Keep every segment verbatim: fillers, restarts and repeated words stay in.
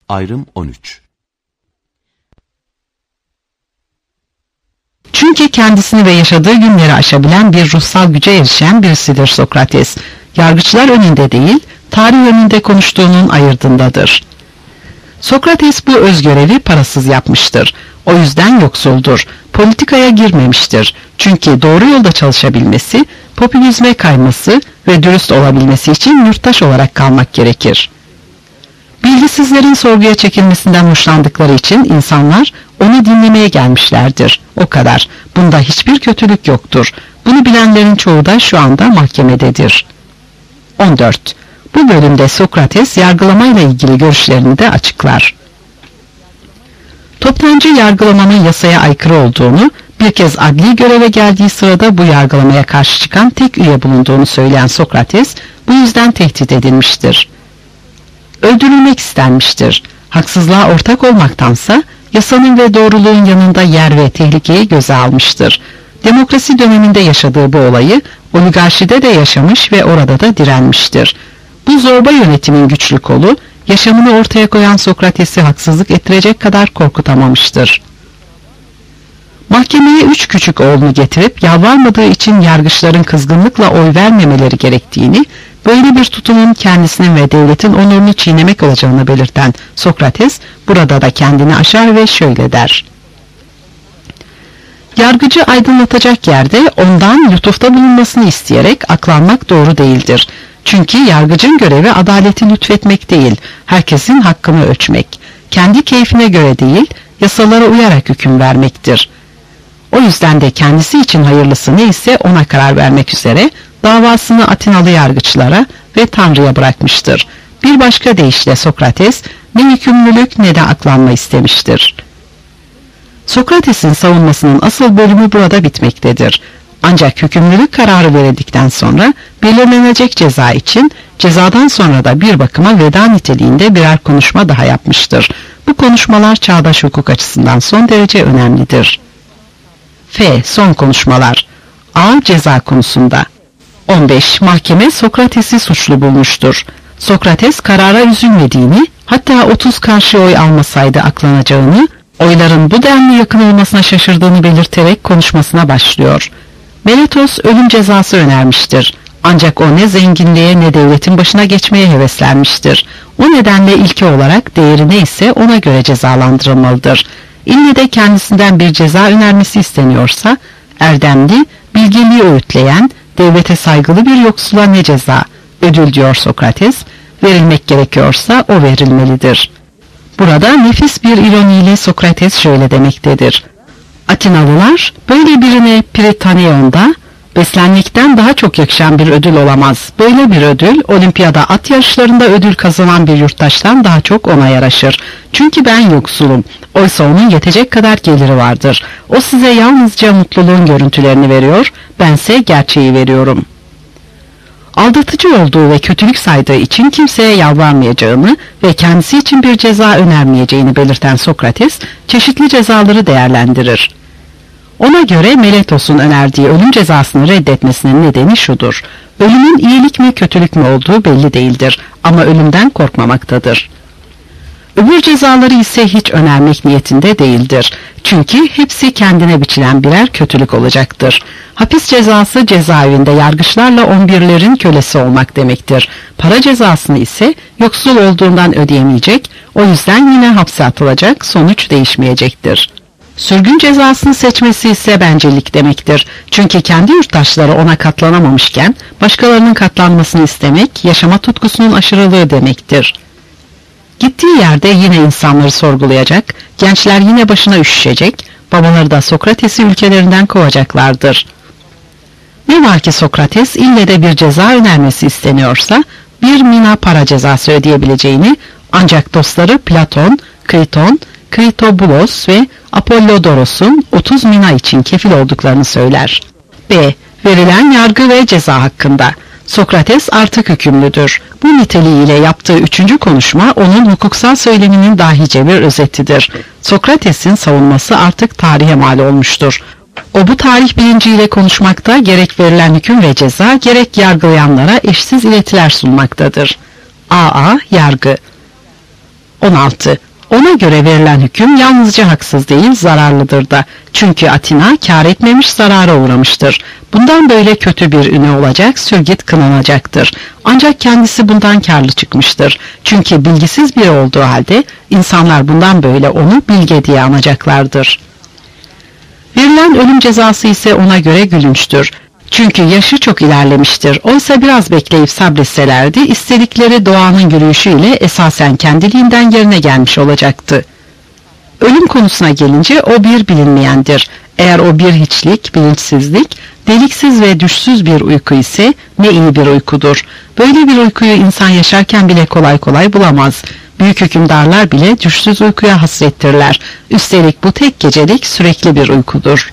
Ayrım on üç. Çünkü kendisini ve yaşadığı günleri aşabilen bir ruhsal güce erişen birisidir Sokrates. Yargıçlar önünde değil, tarih önünde konuştuğunun ayırdındadır. Sokrates bu özgörevi parasız yapmıştır. O yüzden yoksuldur. Politikaya girmemiştir. Çünkü doğru yolda çalışabilmesi, popülizme kayması ve dürüst olabilmesi için yurttaş olarak kalmak gerekir. Bilgisizlerin sorguya çekilmesinden hoşlandıkları için insanlar onu dinlemeye gelmişlerdir. O kadar. Bunda hiçbir kötülük yoktur. Bunu bilenlerin çoğu da şu anda mahkemededir. on dört. Bu bölümde Sokrates yargılamayla ilgili görüşlerini de açıklar. Toptancı yargılamanın yasaya aykırı olduğunu, bir kez adli göreve geldiği sırada bu yargılamaya karşı çıkan tek üye bulunduğunu söyleyen Sokrates, bu yüzden tehdit edilmiştir. Öldürülmek istenmiştir. Haksızlığa ortak olmaktansa, yasanın ve doğruluğun yanında yer ve tehlikeyi göze almıştır. Demokrasi döneminde yaşadığı bu olayı, oligarşide de yaşamış ve orada da direnmiştir. Bu zorba yönetimin güçlü kolu, yaşamını ortaya koyan Sokrates'i haksızlık ettirecek kadar korkutamamıştır. Mahkemeye üç küçük oğlunu getirip yalvarmadığı için yargıçların kızgınlıkla oy vermemeleri gerektiğini, böyle bir tutumun kendisinin ve devletin onurunu çiğnemek olacağını belirten Sokrates, burada da kendini aşar ve şöyle der. Yargıcı aydınlatacak yerde ondan lütufta bulunmasını isteyerek aklanmak doğru değildir. Çünkü yargıcın görevi adaleti lütfetmek değil, herkesin hakkını ölçmek. Kendi keyfine göre değil, yasalara uyarak hüküm vermektir. O yüzden de kendisi için hayırlısı neyse ona karar vermek üzere davasını Atinalı yargıçlara ve Tanrı'ya bırakmıştır. Bir başka deyişle Sokrates ne hükümlülük ne de aklanma istemiştir. Sokrates'in savunmasının asıl bölümü burada bitmektedir. Ancak hükümlülük kararı verildikten sonra belirlenecek ceza için cezadan sonra da bir bakıma veda niteliğinde birer konuşma daha yapmıştır. Bu konuşmalar çağdaş hukuk açısından son derece önemlidir. F. Son konuşmalar. A. Ceza konusunda. on beş. Mahkeme Sokrates'i suçlu bulmuştur. Sokrates karara üzülmediğini, hatta otuz karşı oy almasaydı aklanacağını, oyların bu denli yakın olmasına şaşırdığını belirterek konuşmasına başlıyor. Meletos ölüm cezası önermiştir. Ancak o ne zenginliğe ne devletin başına geçmeye heveslenmiştir. O nedenle ilke olarak değeri neyse ona göre cezalandırılmalıdır. İlle de kendisinden bir ceza önermesi isteniyorsa, erdemli, bilgeliği öğütleyen, devlete saygılı bir yoksula ne ceza? Ödül diyor Sokrates, verilmek gerekiyorsa o verilmelidir. Burada nefis bir ironiyle Sokrates şöyle demektedir. Atinalılar böyle birine Pritaneon'da beslenmekten daha çok yakışan bir ödül olamaz. Böyle bir ödül olimpiyada at yarışlarında ödül kazanan bir yurttaştan daha çok ona yaraşır. Çünkü ben yoksulum. Oysa onun yetecek kadar geliri vardır. O size yalnızca mutluluğun görüntülerini veriyor, bense gerçeği veriyorum. Aldatıcı olduğu ve kötülük saydığı için kimseye yalvarmayacağını ve kendisi için bir ceza önermeyeceğini belirten Sokrates, çeşitli cezaları değerlendirir. Ona göre Meletos'un önerdiği ölüm cezasını reddetmesinin nedeni şudur. Ölümün iyilik mi kötülük mü olduğu belli değildir ama ölümden korkmamaktadır. Öbür cezaları ise hiç önermek niyetinde değildir. Çünkü hepsi kendine biçilen birer kötülük olacaktır. Hapis cezası cezaevinde yargıçlarla on birlerin kölesi olmak demektir. Para cezasını ise yoksul olduğundan ödeyemeyecek, o yüzden yine hapse atılacak, sonuç değişmeyecektir. Sürgün cezasını seçmesi ise bencillik demektir. Çünkü kendi yurttaşları ona katlanamamışken başkalarının katlanmasını istemek yaşama tutkusunun aşırılığı demektir. Gittiği yerde yine insanları sorgulayacak, gençler yine başına üşüşecek, babaları da Sokrates'i ülkelerinden kovacaklardır. Ne var ki Sokrates ille de bir ceza önermesi isteniyorsa bir mina para cezası ödeyebileceğini, ancak dostları Platon, Kriton, Kritobulos ve Apollodoros'un otuz mina için kefil olduklarını söyler. B. Verilen yargı ve ceza hakkında. Sokrates artık hükümlüdür. Bu niteliğiyle yaptığı üçüncü konuşma onun hukuksal söyleminin dahice bir özetidir. Sokrates'in savunması artık tarihe mal olmuştur. O bu tarih bilinciyle konuşmakta, gerek verilen hüküm ve ceza, gerek yargılayanlara eşsiz iletiler sunmaktadır. A A. Yargı. on altı. Ona göre verilen hüküm yalnızca haksız değil, zararlıdır da. Çünkü Atina kâr etmemiş, zarara uğramıştır. Bundan böyle kötü bir üne olacak, sürgit kınanacaktır. Ancak kendisi bundan kârlı çıkmıştır. Çünkü bilgisiz biri olduğu halde insanlar bundan böyle onu bilge diye anacaklardır. Verilen ölüm cezası ise ona göre gülünçtür. Çünkü yaşı çok ilerlemiştir. Oysa biraz bekleyip sabretselerdi, istedikleri doğanın yürüyüşüyle esasen kendiliğinden yerine gelmiş olacaktı. Ölüm konusuna gelince o bir bilinmeyendir. Eğer o bir hiçlik, bilinçsizlik, deliksiz ve düşsüz bir uyku ise ne iyi bir uykudur. Böyle bir uykuyu insan yaşarken bile kolay kolay bulamaz. Büyük hükümdarlar bile düşsüz uykuya hasrettirler. Üstelik bu tek gecelik sürekli bir uykudur.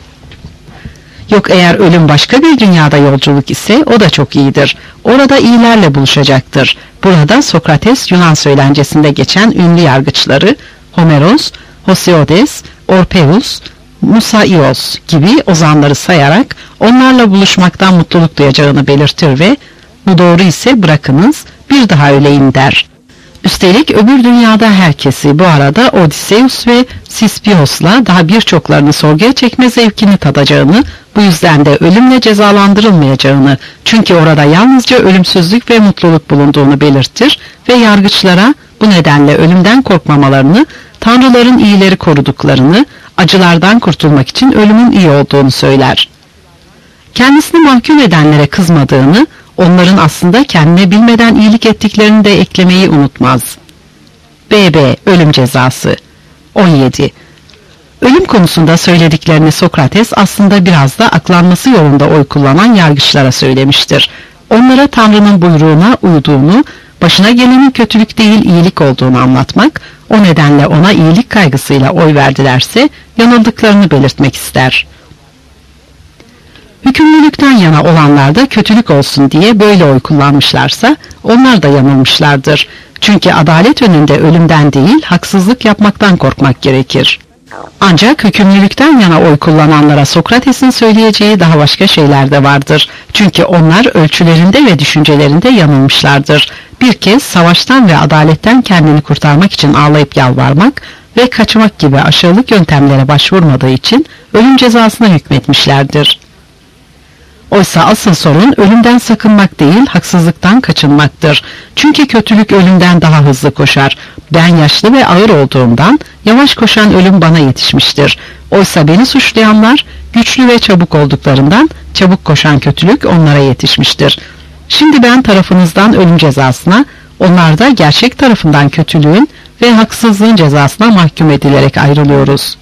Yok eğer ölüm başka bir dünyada yolculuk ise o da çok iyidir. Orada iyilerle buluşacaktır. Burada Sokrates Yunan söylencesinde geçen ünlü yargıçları Homeros, Hosiodes, Orpheus, Musaios gibi ozanları sayarak onlarla buluşmaktan mutluluk duyacağını belirtir ve bu doğru ise bırakınız bir daha öleyim der. Üstelik öbür dünyada herkesi bu arada Odysseus ve Sispios'la daha birçoklarını sorguya çekme zevkini tadacağını, bu yüzden de ölümle cezalandırılmayacağını, çünkü orada yalnızca ölümsüzlük ve mutluluk bulunduğunu belirtir ve yargıçlara bu nedenle ölümden korkmamalarını, tanrıların iyileri koruduklarını, acılardan kurtulmak için ölümün iyi olduğunu söyler. Kendisini mahkum edenlere kızmadığını, onların aslında kendine bilmeden iyilik ettiklerini de eklemeyi unutmaz. B B Ölüm cezası. on yedi. Ölüm konusunda söylediklerini Sokrates aslında biraz da aklanması yolunda oy kullanan yargıçlara söylemiştir. Onlara Tanrı'nın buyruğuna uyduğunu, başına gelenin kötülük değil iyilik olduğunu anlatmak, o nedenle ona iyilik kaygısıyla oy verdilerse yanıldıklarını belirtmek ister. Hükümlülükten yana olanlar da kötülük olsun diye böyle oy kullanmışlarsa onlar da yanılmışlardır. Çünkü adalet önünde ölümden değil haksızlık yapmaktan korkmak gerekir. Ancak hükümlülükten yana oy kullananlara Sokrates'in söyleyeceği daha başka şeyler de vardır. Çünkü onlar ölçülerinde ve düşüncelerinde yanılmışlardır. Bir kez savaştan ve adaletten kendini kurtarmak için ağlayıp yalvarmak ve kaçmak gibi aşağılık yöntemlere başvurmadığı için ölüm cezasına hükmetmişlerdir. Oysa asıl sorun ölümden sakınmak değil, haksızlıktan kaçınmaktır. Çünkü kötülük ölümden daha hızlı koşar. Ben yaşlı ve ağır olduğumdan yavaş koşan ölüm bana yetişmiştir. Oysa beni suçlayanlar güçlü ve çabuk olduklarından çabuk koşan kötülük onlara yetişmiştir. Şimdi ben tarafınızdan ölüm cezasına, onlar da gerçek tarafından kötülüğün ve haksızlığın cezasına mahkum edilerek ayrılıyoruz.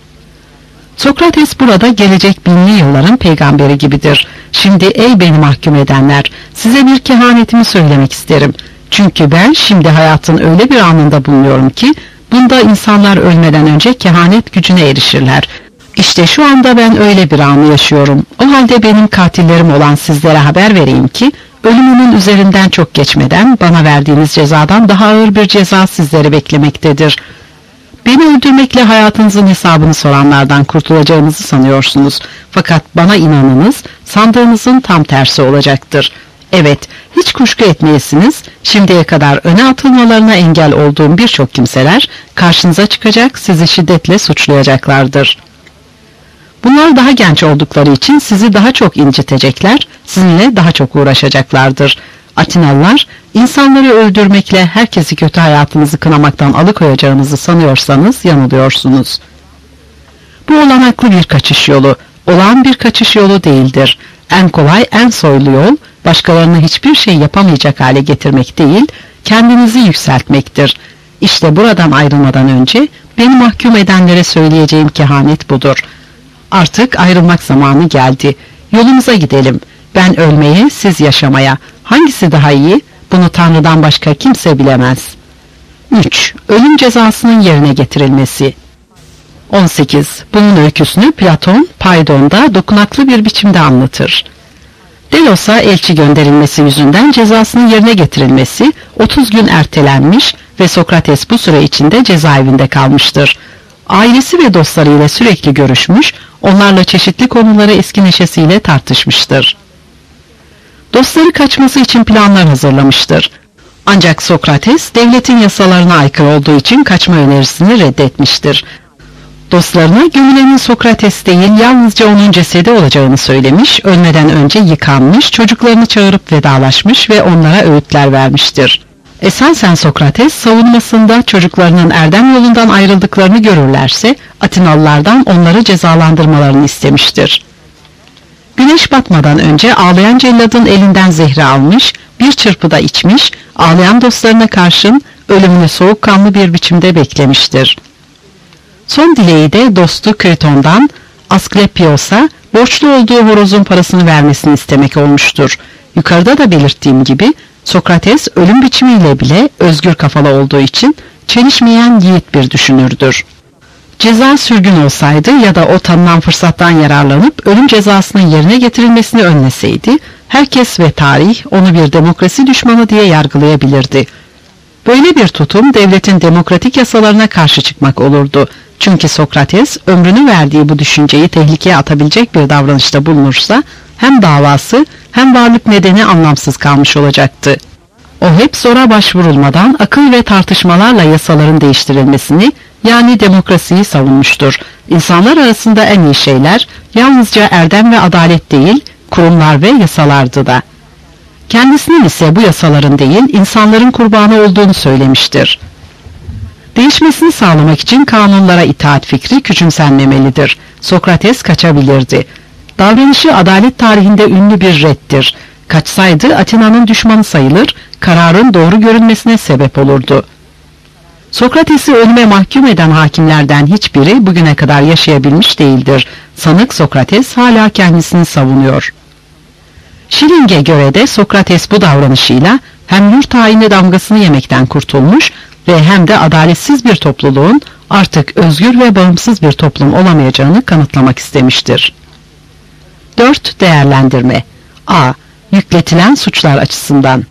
Sokrates burada gelecek binli yılların peygamberi gibidir. Şimdi ey beni mahkum edenler, size bir kehanetimi söylemek isterim. Çünkü ben şimdi hayatın öyle bir anında bulunuyorum ki, bunda insanlar ölmeden önce kehanet gücüne erişirler. İşte şu anda ben öyle bir anı yaşıyorum. O halde benim katillerim olan sizlere haber vereyim ki, ölümümün üzerinden çok geçmeden bana verdiğiniz cezadan daha ağır bir ceza sizleri beklemektedir. Beni öldürmekle hayatınızın hesabını soranlardan kurtulacağınızı sanıyorsunuz. Fakat bana inanınız, sandığınızın tam tersi olacaktır. Evet, hiç kuşku etmeyesiniz, şimdiye kadar öne atılmalarına engel olduğum birçok kimseler karşınıza çıkacak, sizi şiddetle suçlayacaklardır. Bunlar daha genç oldukları için sizi daha çok incitecekler, sizinle daha çok uğraşacaklardır. Atinalılar, insanları öldürmekle herkesi kötü hayatınızı kınamaktan alıkoyacağınızı sanıyorsanız yanılıyorsunuz. Bu olanaklı bir kaçış yolu, olağan bir kaçış yolu değildir. En kolay, en soylu yol, başkalarını hiçbir şey yapamayacak hale getirmek değil, kendinizi yükseltmektir. İşte buradan ayrılmadan önce beni mahkum edenlere söyleyeceğim kehanet budur. Artık ayrılmak zamanı geldi. Yolumuza gidelim. Ben ölmeye, siz yaşamaya. Hangisi daha iyi? Bunu Tanrı'dan başka kimse bilemez. üç. Ölüm cezasının yerine getirilmesi. on sekiz. Bunun öyküsünü Platon, Paydon'da dokunaklı bir biçimde anlatır. Delos'a elçi gönderilmesi yüzünden cezasının yerine getirilmesi otuz gün ertelenmiş ve Sokrates bu süre içinde cezaevinde kalmıştır. Ailesi ve dostlarıyla sürekli görüşmüş, onlarla çeşitli konuları eski neşesiyle tartışmıştır. Dostları kaçması için planlar hazırlamıştır. Ancak Sokrates devletin yasalarına aykırı olduğu için kaçma önerisini reddetmiştir. Dostlarına gömülenin Sokrates değil yalnızca onun cesedi olacağını söylemiş, ölmeden önce yıkanmış, çocuklarını çağırıp vedalaşmış ve onlara öğütler vermiştir. Esasen Sokrates savunmasında çocuklarının erdem yolundan ayrıldıklarını görürlerse Atinalılardan onları cezalandırmalarını istemiştir. Güneş batmadan önce ağlayan celladın elinden zehri almış, bir çırpıda içmiş, ağlayan dostlarına karşın ölümünü soğukkanlı bir biçimde beklemiştir. Son dileği de dostu Kriton'dan Asklepios'a borçlu olduğu horozun parasını vermesini istemek olmuştur. Yukarıda da belirttiğim gibi Sokrates ölüm biçimiyle bile özgür kafalı olduğu için çelişmeyen yiğit bir düşünürdür. Ceza sürgün olsaydı ya da o tanınan fırsattan yararlanıp ölüm cezasının yerine getirilmesini önleseydi, herkes ve tarih onu bir demokrasi düşmanı diye yargılayabilirdi. Böyle bir tutum devletin demokratik yasalarına karşı çıkmak olurdu. Çünkü Sokrates ömrünü verdiği bu düşünceyi tehlikeye atabilecek bir davranışta bulunursa hem davası hem varlık nedeni anlamsız kalmış olacaktı. O hep zora başvurulmadan akıl ve tartışmalarla yasaların değiştirilmesini, yani demokrasiyi savunmuştur. İnsanlar arasında en iyi şeyler yalnızca erdem ve adalet değil, kurumlar ve yasalardı da. Kendisinin ise bu yasaların değil, insanların kurbanı olduğunu söylemiştir. Değişmesini sağlamak için kanunlara itaat fikri küçümsenmemelidir. Sokrates kaçabilirdi. Davranışı adalet tarihinde ünlü bir reddir. Kaçsaydı Atina'nın düşmanı sayılır, kararın doğru görünmesine sebep olurdu. Sokrates'i ölüme mahkum eden hakimlerden hiçbiri bugüne kadar yaşayabilmiş değildir. Sanık Sokrates hala kendisini savunuyor. Schilling'e göre de Sokrates bu davranışıyla hem yurt haini damgasını yemekten kurtulmuş ve hem de adaletsiz bir topluluğun artık özgür ve bağımsız bir toplum olamayacağını kanıtlamak istemiştir. dört. Değerlendirme. A. Yükletilen suçlar açısından.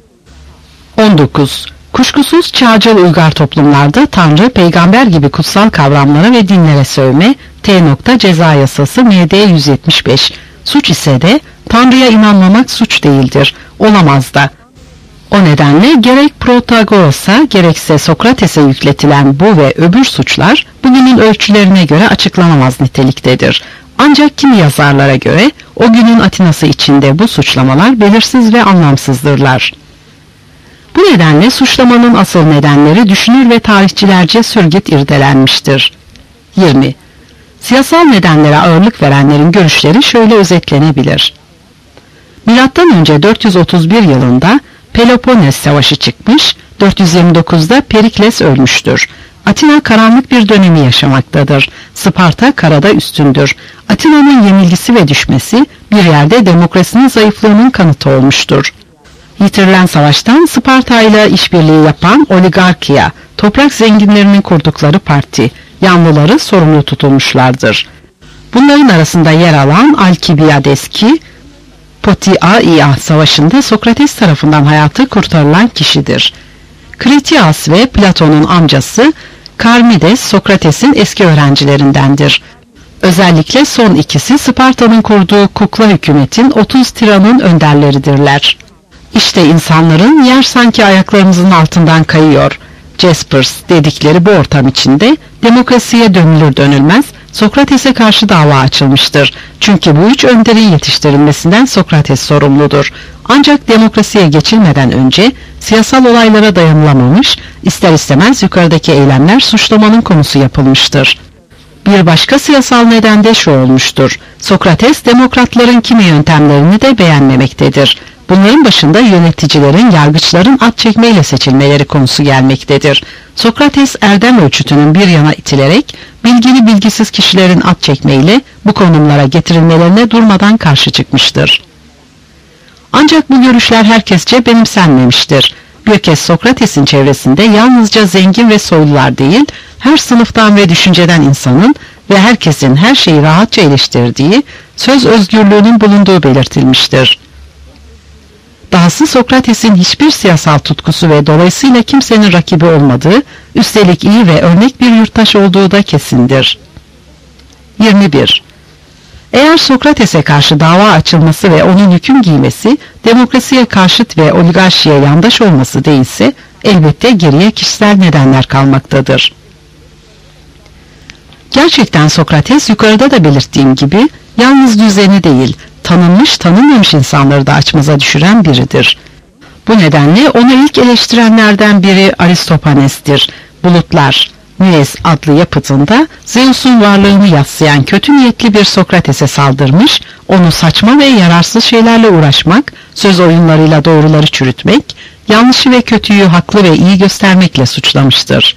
on dokuz. Kuşkusuz çağcıl uygar toplumlarda Tanrı, peygamber gibi kutsal kavramlara ve dinlere sövme, T. Ceza Yasası M D yüz yetmiş beş. Suç ise de Tanrı'ya inanmamak suç değildir, olamaz da. O nedenle gerek Protagoras'a gerekse Sokrates'e yükletilen bu ve öbür suçlar bugünün ölçülerine göre açıklanamaz niteliktedir. Ancak kimi yazarlara göre o günün Atinası içinde bu suçlamalar belirsiz ve anlamsızdırlar. Bu nedenle suçlamanın asıl nedenleri düşünür ve tarihçilerce sürgüt irdelenmiştir. yirmi. Siyasal nedenlere ağırlık verenlerin görüşleri şöyle özetlenebilir. Milattan önce dört yüz otuz bir yılında Peloponnes Savaşı çıkmış, dört yüz yirmi dokuzda Perikles ölmüştür. Atina karanlık bir dönemi yaşamaktadır. Sparta karada üstündür. Atina'nın yenilgisi ve düşmesi bir yerde demokrasinin zayıflığının kanıtı olmuştur. Yitirilen savaştan Sparta ile işbirliği yapan oligarkiya, toprak zenginlerinin kurdukları parti, yanlıları sorumlu tutulmuşlardır. Bunların arasında yer alan Alkibiades'ki, Potiaia Savaşı'nda Sokrates tarafından hayatı kurtarılan kişidir. Kritias ve Platon'un amcası Karmides Sokrates'in eski öğrencilerindendir. Özellikle son ikisi Sparta'nın kurduğu kukla hükümetin otuz tiranın önderleridirler. İşte insanların yer sanki ayaklarımızın altından kayıyor, Jaspers dedikleri bu ortam içinde demokrasiye dönülür dönülmez Sokrates'e karşı dava açılmıştır. Çünkü bu üç önderin yetiştirilmesinden Sokrates sorumludur. Ancak demokrasiye geçilmeden önce siyasal olaylara dayanılamamış, ister istemez yukarıdaki eylemler suçlamanın konusu yapılmıştır. Bir başka siyasal neden de şu olmuştur. Sokrates demokratların kimi yöntemlerini de beğenmemektedir. Bunların başında yöneticilerin, yargıçların at çekmeyle seçilmeleri konusu gelmektedir. Sokrates erdem ölçütünün bir yana itilerek bilgili bilgisiz kişilerin at çekmeyle bu konumlara getirilmelerine durmadan karşı çıkmıştır. Ancak bu görüşler herkesçe benimsenmemiştir. Bir kez Sokrates'in çevresinde yalnızca zengin ve soylular değil, her sınıftan ve düşünceden insanın ve herkesin her şeyi rahatça eleştirdiği, söz özgürlüğünün bulunduğu belirtilmiştir. Dahası Sokrates'in hiçbir siyasal tutkusu ve dolayısıyla kimsenin rakibi olmadığı, üstelik iyi ve örnek bir yurttaş olduğu da kesindir. yirmi bir. Eğer Sokrates'e karşı dava açılması ve onun hüküm giymesi, demokrasiye karşıt ve oligarşiye yandaş olması değilse, elbette geriye kişisel nedenler kalmaktadır. Gerçekten Sokrates, yukarıda da belirttiğim gibi, yalnız düzeni değil, tanınmış tanınmamış insanları da açmaza düşüren biridir. Bu nedenle onu ilk eleştirenlerden biri Aristofanes'tir. Bulutlar, Müez adlı yapıtında Zeus'un varlığını yadsıyan kötü niyetli bir Sokrates'e saldırmış, onu saçma ve yararsız şeylerle uğraşmak, söz oyunlarıyla doğruları çürütmek, yanlışı ve kötüyü haklı ve iyi göstermekle suçlamıştır.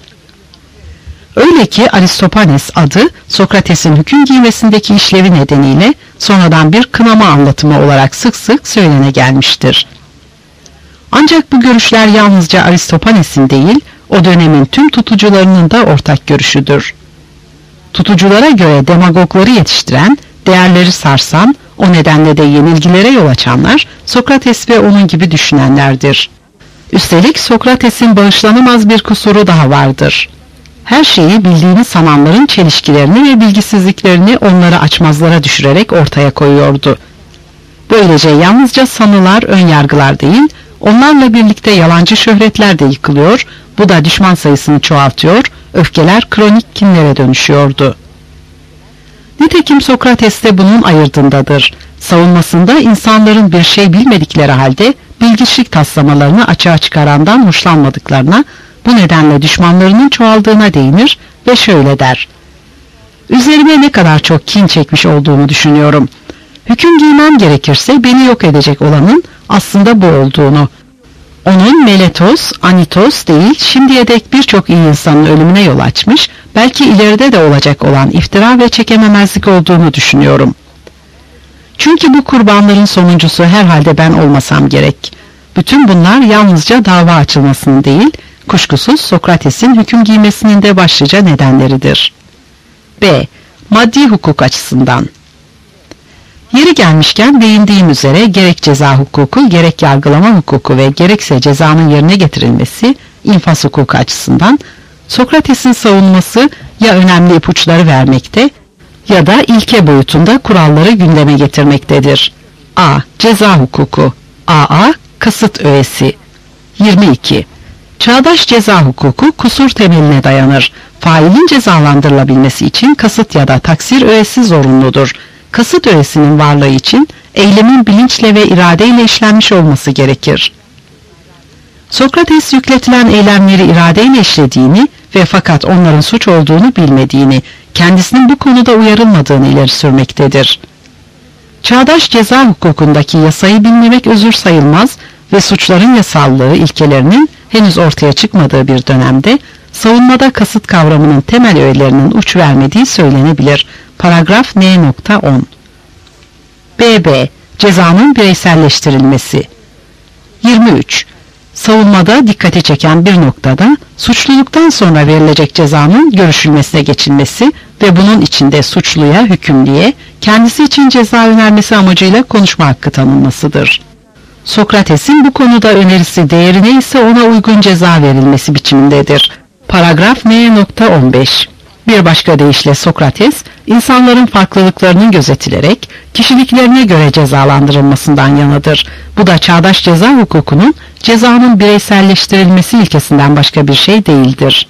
Öyle ki Aristofanes adı Sokrates'in hüküm giymesindeki işlevi nedeniyle sonradan bir kınama anlatımı olarak sık sık söylene gelmiştir. Ancak bu görüşler yalnızca Aristofanes'in değil, o dönemin tüm tutucularının da ortak görüşüdür. Tutuculara göre demagogları yetiştiren, değerleri sarsan, o nedenle de yenilgilere yol açanlar Sokrates ve onun gibi düşünenlerdir. Üstelik Sokrates'in bağışlanamaz bir kusuru daha vardır. Her şeyi bildiğini sananların çelişkilerini ve bilgisizliklerini onları açmazlara düşürerek ortaya koyuyordu. Böylece yalnızca sanılar, önyargılar değil, onlarla birlikte yalancı şöhretler de yıkılıyor, bu da düşman sayısını çoğaltıyor, öfkeler kronik kinlere dönüşüyordu. Nitekim Sokrates de bunun ayırdındadır. Savunmasında insanların bir şey bilmedikleri halde bilgiçlik taslamalarını açığa çıkarandan hoşlanmadıklarına, bu nedenle düşmanlarının çoğaldığına değinir ve şöyle der: "Üzerime ne kadar çok kin çekmiş olduğumu düşünüyorum. Hüküm giymem gerekirse beni yok edecek olanın aslında bu olduğunu. Onun Meletos, Anitos değil, şimdiye dek birçok iyi insanın ölümüne yol açmış, belki ileride de olacak olan iftira ve çekememezlik olduğunu düşünüyorum. Çünkü bu kurbanların sonuncusu herhalde ben olmasam gerek. Bütün bunlar yalnızca dava açılmasının değil, kuşkusuz Sokrates'in hüküm giymesinin de başlıca nedenleridir." B. Maddi hukuk açısından. Yeri gelmişken değindiğim üzere gerek ceza hukuku, gerek yargılama hukuku ve gerekse cezanın yerine getirilmesi, infaz hukuku açısından Sokrates'in savunması ya önemli ipuçları vermekte ya da ilke boyutunda kuralları gündeme getirmektedir. A. Ceza hukuku. A A. Kasıt öğesi. yirmi iki. Çağdaş ceza hukuku kusur temeline dayanır. Failin cezalandırılabilmesi için kasıt ya da taksir öğesi zorunludur. Kasıt öğesinin varlığı için eylemin bilinçle ve iradeyle işlenmiş olması gerekir. Sokrates yükletilen eylemleri iradeyle işlediğini ve fakat onların suç olduğunu bilmediğini, kendisinin bu konuda uyarılmadığını ileri sürmektedir. Çağdaş ceza hukukundaki yasayı bilmemek özür sayılmaz ve suçların yasallığı ilkelerinin henüz ortaya çıkmadığı bir dönemde savunmada kasıt kavramının temel öğelerinin uç vermediği söylenebilir. Paragraf N on. B B. Cezanın bireyselleştirilmesi. yirmi üç. Savunmada dikkati çeken bir noktada suçluluktan sonra verilecek cezanın görüşülmesine geçilmesi ve bunun içinde suçluya, hükümlüye kendisi için ceza önermesi amacıyla konuşma hakkı tanınmasıdır. Sokrates'in bu konuda önerisi değerine ise ona uygun ceza verilmesi biçimindedir. Paragraf N on beş. Bir başka deyişle Sokrates, insanların farklılıklarının gözetilerek kişiliklerine göre cezalandırılmasından yanadır. Bu da çağdaş ceza hukukunun cezanın bireyselleştirilmesi ilkesinden başka bir şey değildir.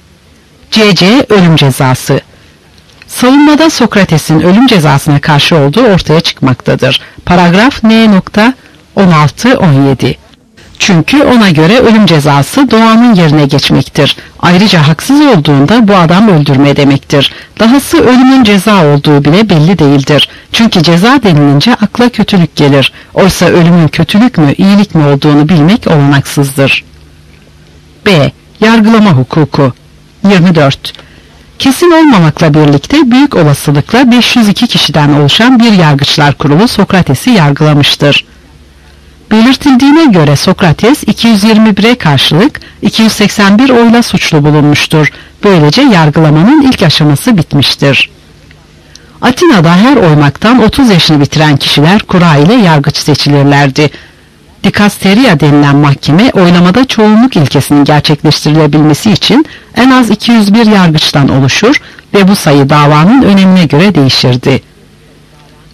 C C. Ölüm cezası. Savunmada Sokrates'in ölüm cezasına karşı olduğu ortaya çıkmaktadır. Paragraf N on altı on yedi. Çünkü ona göre ölüm cezası doğanın yerine geçmektir. Ayrıca haksız olduğunda bu adam öldürme demektir. Dahası ölümün ceza olduğu bile belli değildir. Çünkü ceza denilince akla kötülük gelir. Oysa ölümün kötülük mü, iyilik mi olduğunu bilmek olanaksızdır. B. Yargılama hukuku. yirmi dört. Kesin olmamakla birlikte büyük olasılıkla beş yüz iki kişiden oluşan bir yargıçlar kurulu Sokrates'i yargılamıştır. Belirtildiğine göre Sokrates iki yüz yirmi bire karşılık iki yüz seksen bir oyla suçlu bulunmuştur. Böylece yargılamanın ilk aşaması bitmiştir. Atina'da her oymaktan otuz yaşını bitiren kişiler kura ile yargıç seçilirlerdi. Dikasteria denilen mahkeme oylamada çoğunluk ilkesinin gerçekleştirilebilmesi için en az iki yüz bir yargıçtan oluşur ve bu sayı davanın önemine göre değişirdi.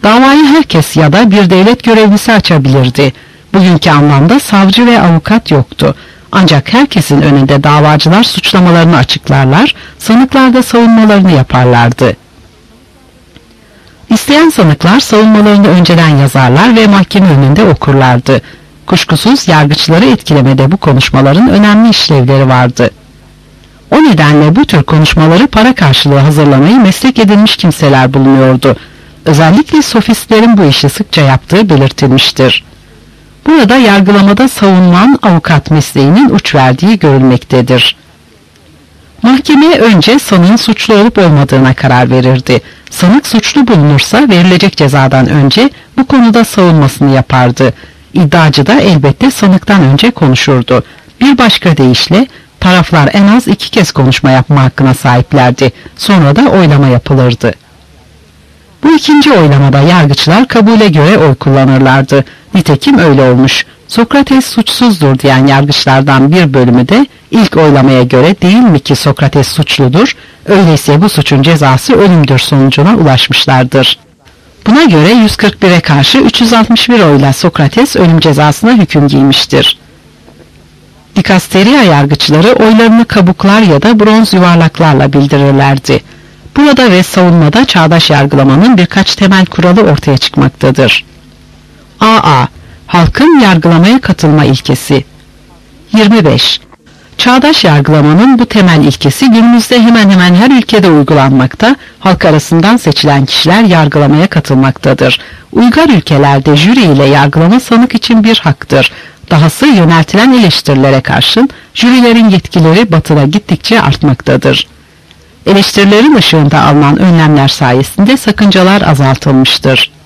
Davayı herkes ya da bir devlet görevlisi açabilirdi. Bugünkü anlamda savcı ve avukat yoktu. Ancak herkesin önünde davacılar suçlamalarını açıklarlar, sanıklar da savunmalarını yaparlardı. İsteyen sanıklar savunmalarını önceden yazarlar ve mahkeme önünde okurlardı. Kuşkusuz yargıçları etkilemede bu konuşmaların önemli işlevleri vardı. O nedenle bu tür konuşmaları para karşılığı hazırlamayı meslek edinmiş kimseler bulunuyordu. Özellikle sofistlerin bu işi sıkça yaptığı belirtilmiştir. Burada yargılamada savunman avukat mesleğinin uç verdiği görülmektedir. Mahkeme önce sanığın suçlu olup olmadığına karar verirdi. Sanık suçlu bulunursa verilecek cezadan önce bu konuda savunmasını yapardı. İddiacı da elbette sanıktan önce konuşurdu. Bir başka deyişle taraflar en az iki kez konuşma yapma hakkına sahiplerdi. Sonra da oylama yapılırdı. Bu ikinci oylamada yargıçlar kabule göre oy kullanırlardı. Nitekim öyle olmuş. Sokrates suçsuzdur diyen yargıçlardan bir bölümü de ilk oylamaya göre değil mi ki Sokrates suçludur, öyleyse bu suçun cezası ölümdür sonucuna ulaşmışlardır. Buna göre yüz kırk bire karşı üç yüz altmış bir oyla Sokrates ölüm cezasına hüküm giymiştir. Dikasteria yargıçları oylarını kabuklar ya da bronz yuvarlaklarla bildirirlerdi. Burada ve savunmada çağdaş yargılamanın birkaç temel kuralı ortaya çıkmaktadır. A A. Halkın yargılamaya katılma ilkesi. yirmi beş. Çağdaş yargılamanın bu temel ilkesi günümüzde hemen hemen her ülkede uygulanmakta, halk arasından seçilen kişiler yargılamaya katılmaktadır. Uygar ülkelerde jüri ile yargılama sanık için bir haktır. Dahası yöneltilen eleştirilere karşın jürilerin yetkileri batıda gittikçe artmaktadır. Eleştirilerin ışığında alınan önlemler sayesinde sakıncalar azaltılmıştır.